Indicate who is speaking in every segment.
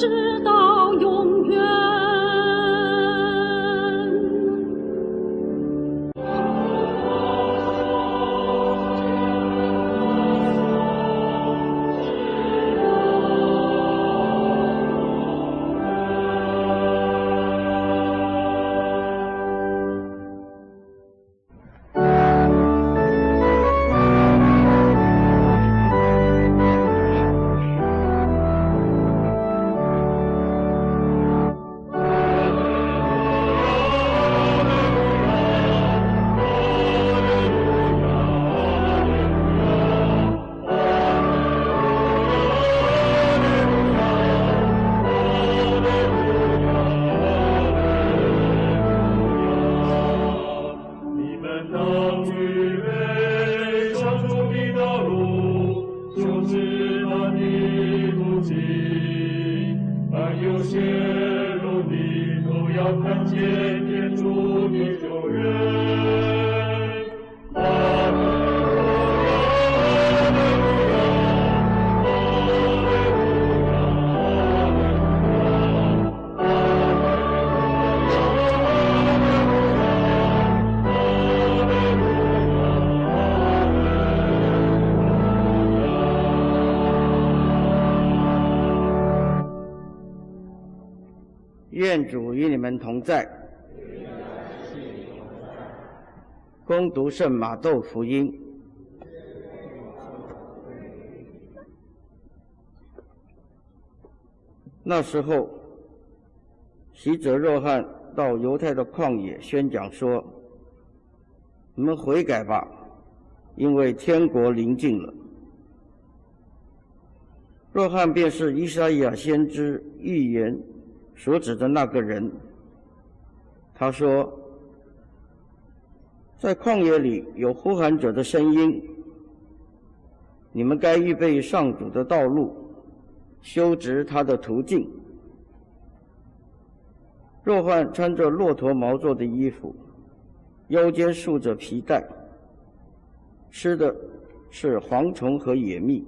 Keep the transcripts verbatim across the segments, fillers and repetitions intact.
Speaker 1: 直到永远。
Speaker 2: 愿主与你们同在。恭读圣马窦福音。那时候，洗者若翰到犹太的旷野宣讲说：“你们悔改吧，因为天国临近了。”若翰便是以赛亚先知预言所指的那个人。他说：“在旷野里有呼喊者的声音，你们该预备上主的道路，修直他的途径。”若翰穿着骆驼毛做的衣服，腰间束着皮带，吃的是蝗虫和野蜜。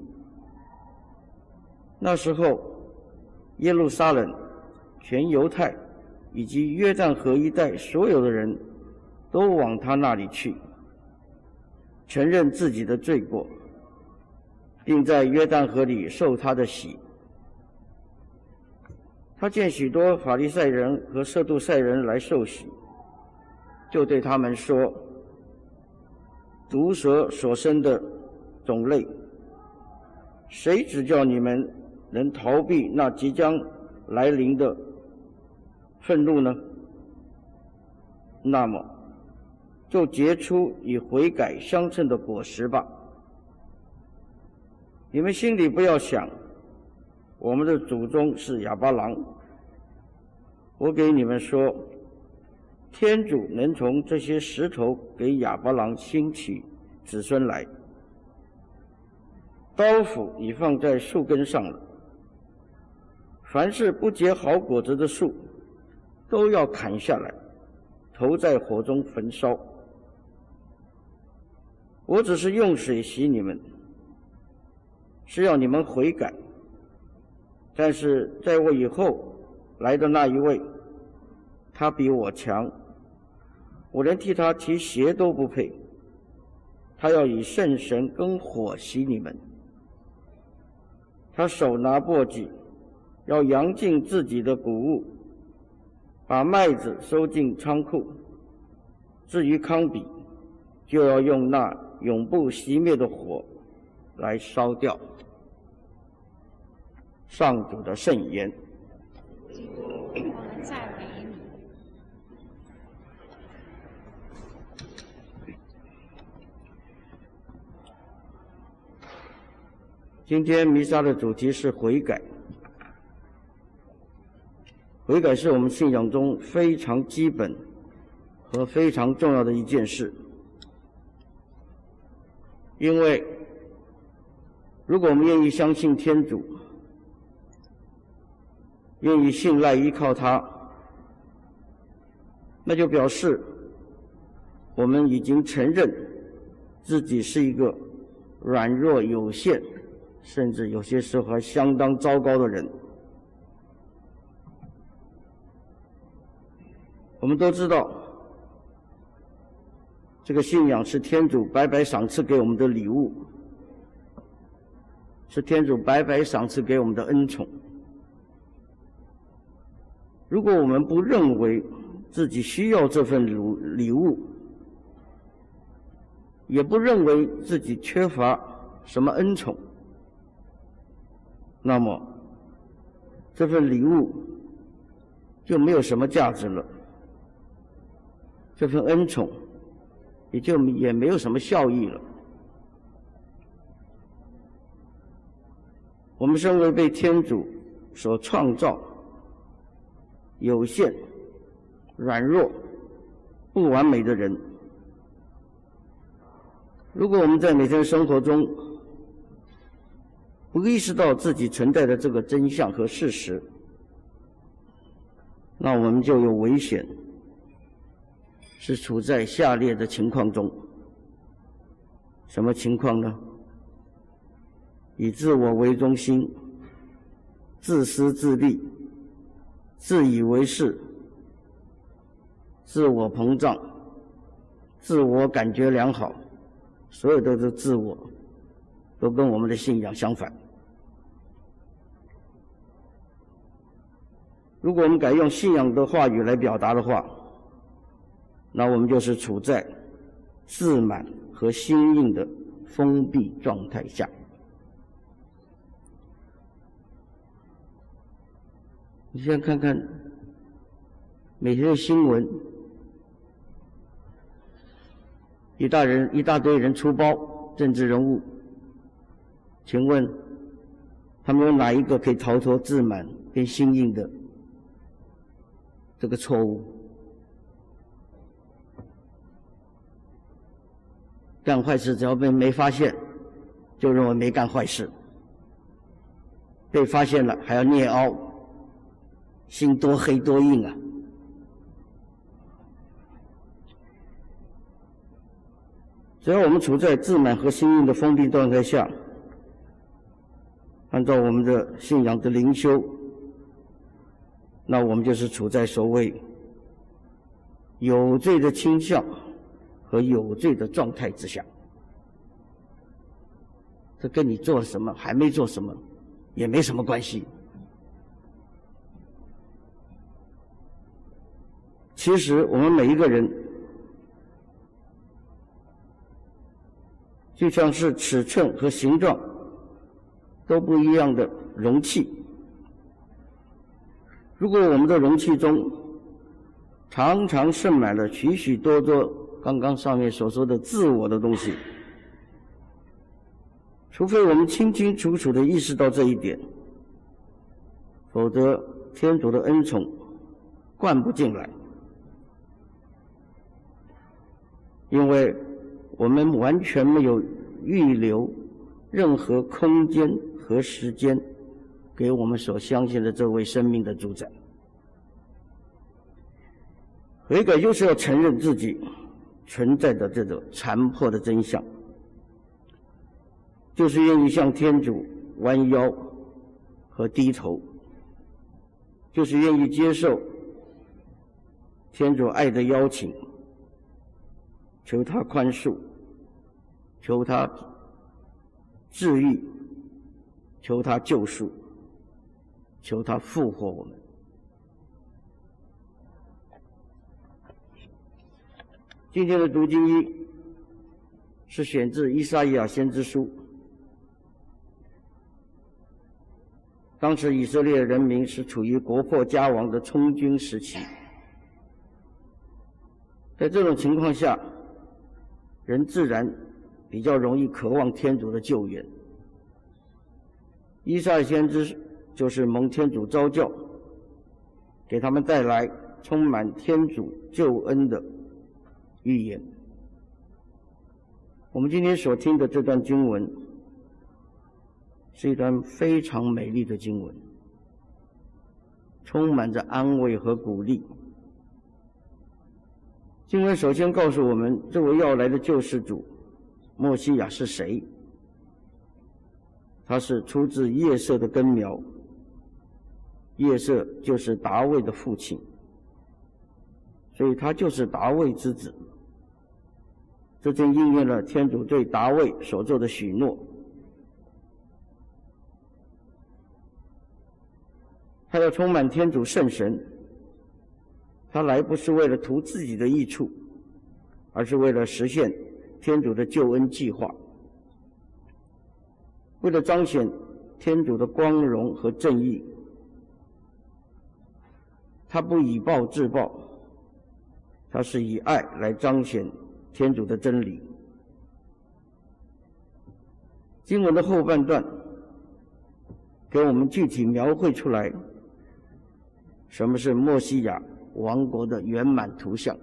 Speaker 2: 那时候，耶路撒冷、全犹太以及约旦河一带所有的人都往他那里去，承认自己的罪过，并在约旦河里受他的洗。他见许多法利赛人和撒杜塞人来受洗，就对他们说：“毒蛇所生的种类，谁指教你们能逃避那即将来临的愤怒呢？那么，就结出以悔改相称的果实吧。你们心里不要想，我们的祖宗是亚巴郎。我给你们说，天主能从这些石头给亚巴郎兴起子孙来。刀斧已放在树根上了，凡是不结好果子的树，都要砍下来，投在火中焚烧。我只是用水洗你们，是要你们悔改。但是在我以后来的那一位，他比我强，我连替他提鞋都不配。他要以圣神跟火洗你们。他手拿簸箕，要扬尽自己的谷物，把麦子收进仓库。至于糠秕，就要用那永不熄灭的火来烧掉。上主的圣言。
Speaker 3: 赞美你。
Speaker 2: 今天弥撒的主题是悔改。悔改是我们信仰中非常基本和非常重要的一件事。因为如果我们愿意相信天主，愿意信赖依靠他，那就表示我们已经承认自己是一个软弱有限，甚至有些时候还相当糟糕的人。 我们都知道，这个信仰是天主白白赏赐给我们的礼物，是天主白白赏赐给我们的恩宠。如果我们不认为自己需要这份礼物，也不认为自己缺乏什么恩宠，那么这份礼物就没有什么价值了，这份恩宠也就也没有什么效益了。我们身为被天主所创造、有限、软弱、不完美的人，如果我们在每天生活中不意识到自己存在的这个真相和事实，那我们就有危险，是处在下列的情况中。什么情况呢？以自我为中心，自私自利，自以为是，自我膨胀，自我感觉良好，所有的这自我都跟我们的信仰相反。如果我们改用信仰的话语来表达的话，那我们就是处在自满和心硬的封闭状态下。你现在看看每天的新闻，一大人一大堆人出包，政治人物，请问他们有哪一个可以逃脱自满跟心硬的这个错误？干坏事只要被没发现，就认为没干坏事；被发现了还要捏凹，心多黑多硬啊！只要我们处在自满和心硬的封闭状态下，按照我们的信仰的灵修，那我们就是处在所谓有罪的倾向和有罪的状态之下。这跟你做了什么还没做什么也没什么关系。其实我们每一个人就像是尺寸和形状都不一样的容器，如果我们的容器中常常盛满了许许多多刚刚上面所说的自我的东西，除非我们清清楚楚地意识到这一点，否则天主的恩宠灌不进来。因为我们完全没有预留任何空间和时间给我们所相信的这位生命的主宰。悔改就是要承认自己存在的这种残破的真相，就是愿意向天主弯腰和低头，就是愿意接受天主爱的邀请，求他宽恕，求他治愈，求他救赎，求他复活我们。今天的读经一是选自依撒意亚先知书。当时以色列人民是处于国破家亡的充军时期，在这种情况下，人自然比较容易渴望天主的救援。依撒意亚先知就是蒙天主召叫，给他们带来充满天主救恩的预言。我们今天所听的这段经文是一段非常美丽的经文，充满着安慰和鼓励。经文首先告诉我们，这位要来的救世主默西亚是谁？他是出自叶瑟的根苗，叶瑟就是达味的父亲。 所以他就是大卫之子。这正应验了天主对大卫所做的许诺。他要充满天主圣神，他来不是为了图自己的益处，而是为了实现天主的救恩计划，为了彰显天主的光荣和正义。他不以暴制暴，他是以爱来彰显天主的真理。经文的后半段给我们具体描绘出来什么是默西亚王国的圆满图像。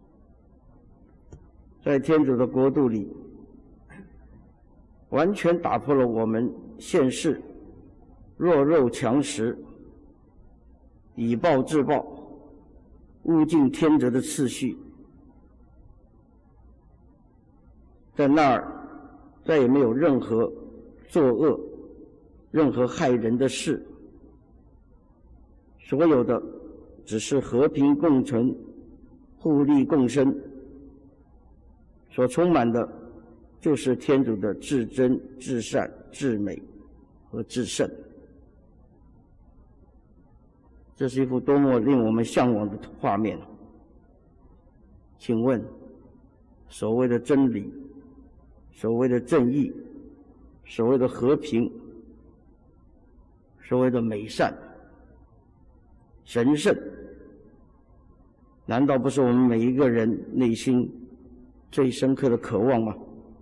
Speaker 2: 在天主的国度里，完全打破了我们现世弱肉强食、以暴制暴、物竞天择的次序。在那儿再也没有任何作恶、任何害人的事，所有的只是和平共存、互利共生，所充满的就是天主的至真、至善、至美和至圣。这是一幅多么令我们向往的画面！请问，所谓的真理、所谓的正义、所谓的和平、所谓的美善、神圣，难道不是我们每一个人内心最深刻的渴望吗？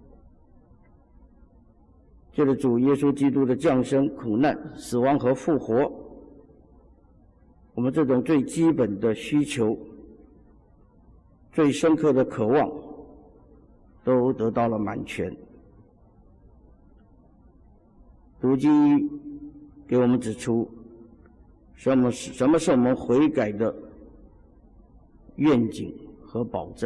Speaker 2: 借着主耶稣基督的降生、苦难、死亡和复活，我们这种最基本的需求、最深刻的渴望都得到了满全。读经给我们指出什么是什么是我们悔改的愿景和保证。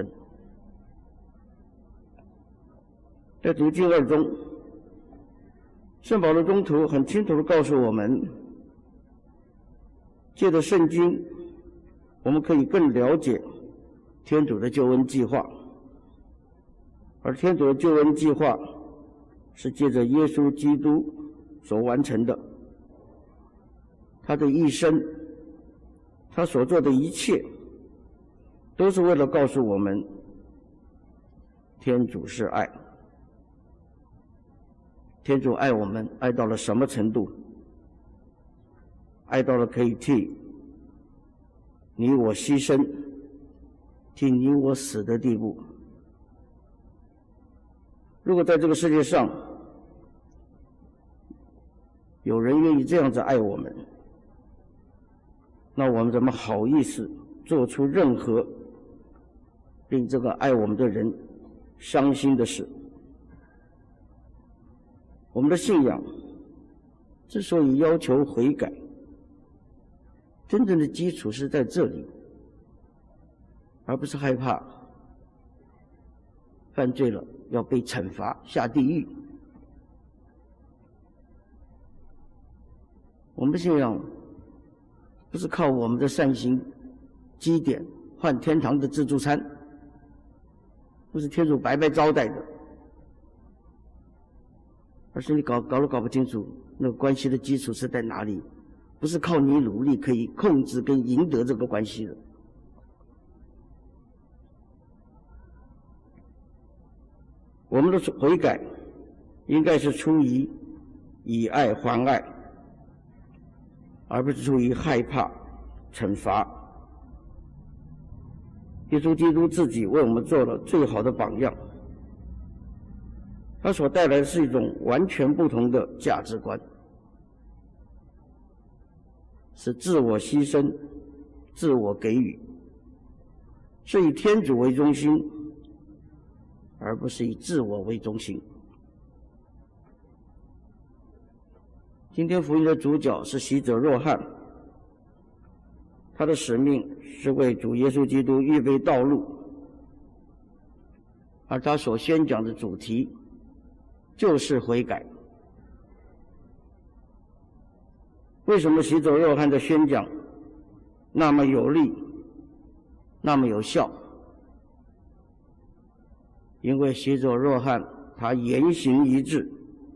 Speaker 2: 在读经二中，圣保罗宗徒很清楚地告诉我们，借着圣经，我们可以更了解天主的救恩计划，而天主的救恩计划是借着耶稣基督所完成的。他的一生，他所做的一切，都是为了告诉我们，天主是爱。天主爱我们，爱到了什么程度？爱到了可以替你我牺牲，替你我死的地步。如果在这个世界上有人愿意这样子爱我们，那我们怎么好意思做出任何令这个爱我们的人伤心的事？我们的信仰之所以要求悔改，真正的基础是在这里，而不是害怕犯罪了要被惩罚下地狱。我们的信仰不是靠我们的善行积点换天堂的自助餐，不是天主白白招待的，而是你搞搞都搞不清楚那个关系的基础是在哪里，不是靠你努力可以控制跟赢得这个关系的。我们的悔改应该是出于以爱还爱，而不是出于害怕惩罚。耶稣基督自己为我们做了最好的榜样，他所带来的是一种完全不同的价值观，是自我牺牲、自我给予，是以天主为中心，而不是以自我为中心。今天福音的主角是洗者若翰，他的使命是为主耶稣基督预备道路，而他所宣讲的主题就是悔改。为什么洗者若翰的宣讲那么有力， 那么有效，因为洗者若翰他言行一致，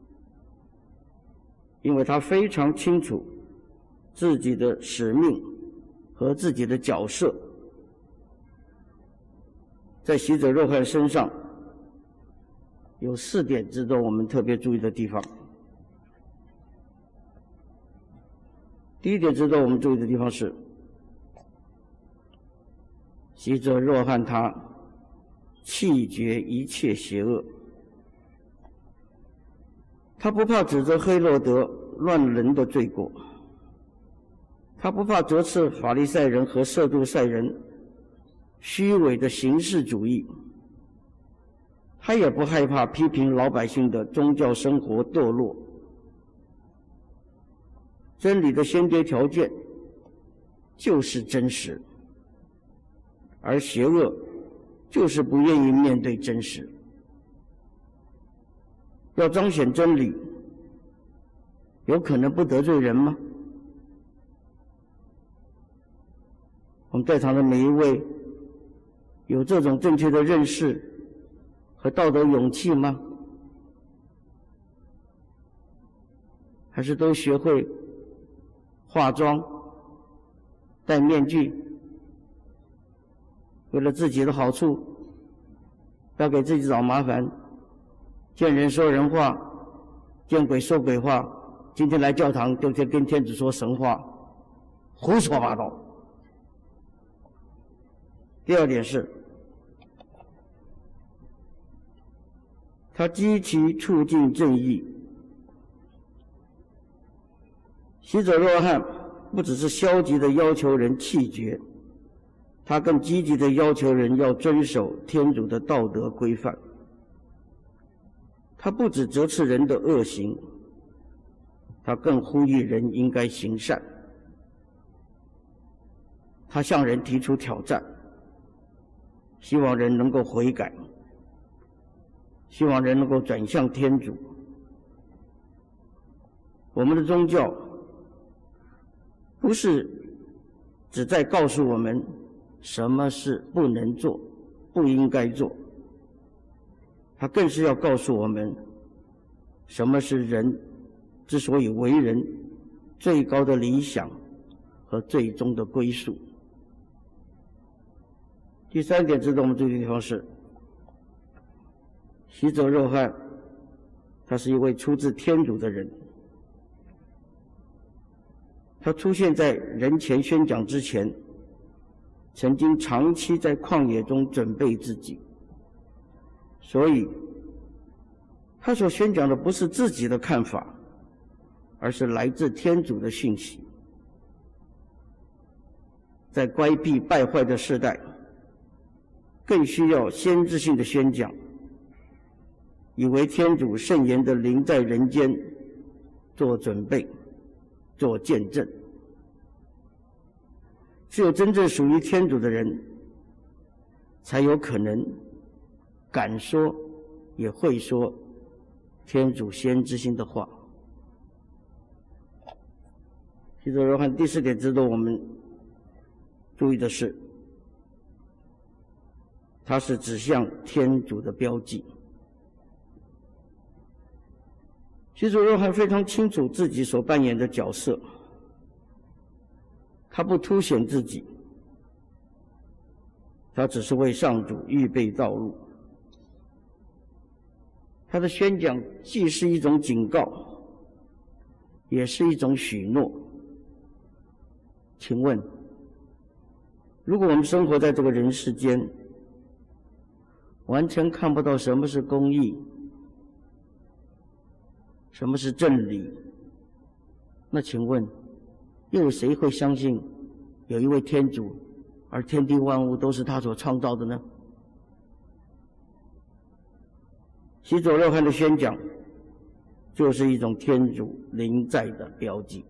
Speaker 2: 因为他非常清楚自己的使命和自己的角色。在洗者若翰身上有四点值得我们特别注意的地方。第一点值得我们注意的地方是，洗者若翰他弃绝一切邪恶，他不怕指责黑落德乱人的罪过，他不怕责斥法利赛人和撒杜塞人虚伪的形式主义，他也不害怕批评老百姓的宗教生活堕落。真理的先决条件就是真实，而邪恶就是不愿意面对真实。要彰显真理，有可能不得罪人吗？我们在场的每一位有这种正确的认识和道德勇气吗？还是都学会化妆、戴面具，为了自己的好处，不要给自己找麻烦，见人说人话，见鬼说鬼话，今天来教堂就跟天主说神话，胡说八道。第二点是，他积极促进正义。洗者若翰不只是消极地要求人弃绝，他更积极地要求人要遵守天主的道德规范。他不只责斥人的恶行，他更呼吁人应该行善。他向人提出挑战，希望人能够悔改，希望人能够转向天主。我们的宗教不是只在告诉我们什么是不能做、不应该做，它更是要告诉我们什么是人之所以为人最高的理想和最终的归宿。第三点值得我们注意的地方是，洗者若翰他是一位出自天主的人，他出现在人前宣讲之前，曾经长期在旷野中准备自己，所以他所宣讲的不是自己的看法，而是来自天主的讯息。在乖僻败坏的时代，更需要先知性的宣讲，以为天主圣言的灵在人间做准备，做见证。只有真正属于天主的人，才有可能敢说也会说天主先知性的话。洗者若翰第四点值得我们注意的是，它是指向天主的标记。洗者若翰非常清楚自己所扮演的角色，他不凸显自己，他只是为上主预备道路。他的宣讲既是一种警告，也是一种许诺。请问，如果我们生活在这个人世间，完全看不到什么是公义，什么是真理，那请问又有谁会相信有一位天主，而天地万物都是他所创造的呢？洗者若翰的宣讲就是一种天主临在的标记。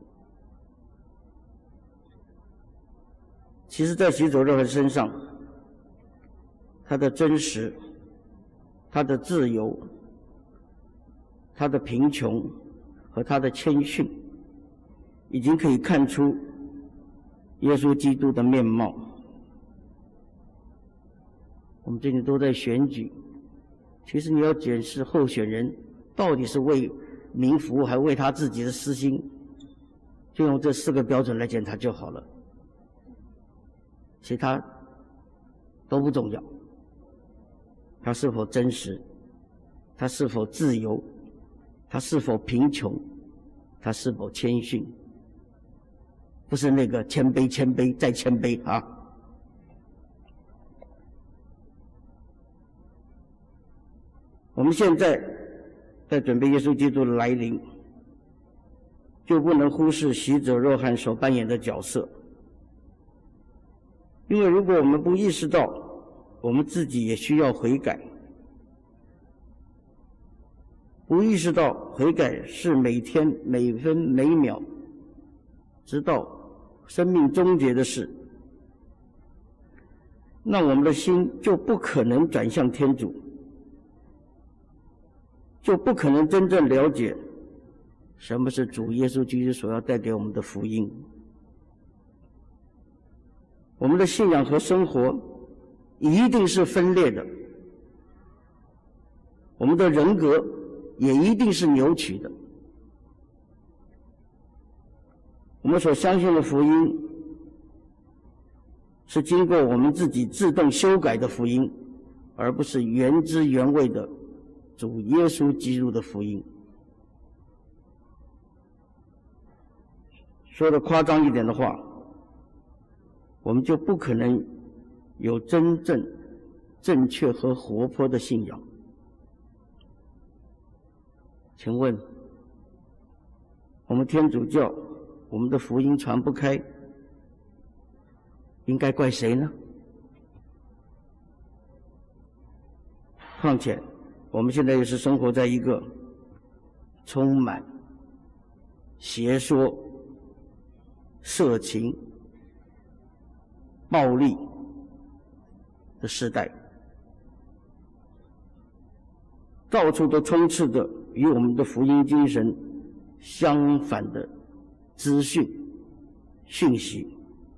Speaker 2: 其实在洗者若翰身上，他的真实、他的自由、他的贫穷和他的谦逊，已经可以看出耶稣基督的面貌。 我们最近都在选举，其实你要检视候选人到底是为民服务，还为他自己的私心，就用这四个标准来检查就好了，其他都不重要。他是否真实，他是否自由，他是否贫穷，他是否谦逊，不是那个谦卑谦卑再谦卑啊。我们现在在准备耶稣基督的来临，就不能忽视洗者若翰所扮演的角色，因为如果我们不意识到我们自己也需要悔改，不意识到悔改是每天每分每秒直到生命终结的事，那我们的心就不可能转向天主，就不可能真正了解什么是主耶稣基督所要带给我们的福音。我们的信仰和生活一定是分裂的，我们的人格也一定是扭曲的。我们所相信的福音是经过我们自己自动修改的福音，而不是原汁原味的主耶稣基督的福音。说的夸张一点的话，我们就不可能有真正正确和活泼的信仰。请问，我们天主教我们的福音传不开，应该怪谁呢？况且我们现在又是生活在一个充满邪说、色情、暴力的时代，到处都充斥着与我们的福音精神相反的资讯、讯息，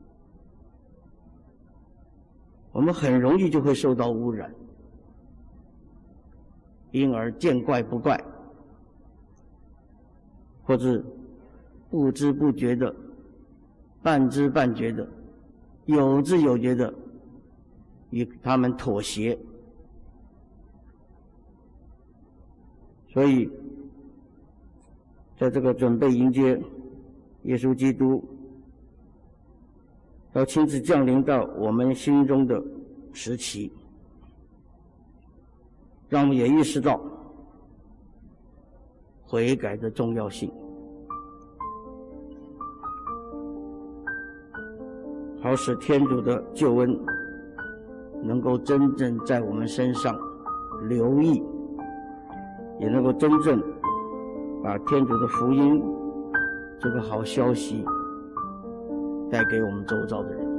Speaker 2: 我们很容易就会受到污染，因而见怪不怪，或者不知不觉的、半知半觉的、有知有觉的与他们妥协。所以在这个准备迎接耶稣基督要亲自降临到我们心中的时期，让我们也意识到悔改的重要性，好使天主的救恩能够真正在我们身上留意，也能够真正把天主的福音这个好消息带给我们周遭的人。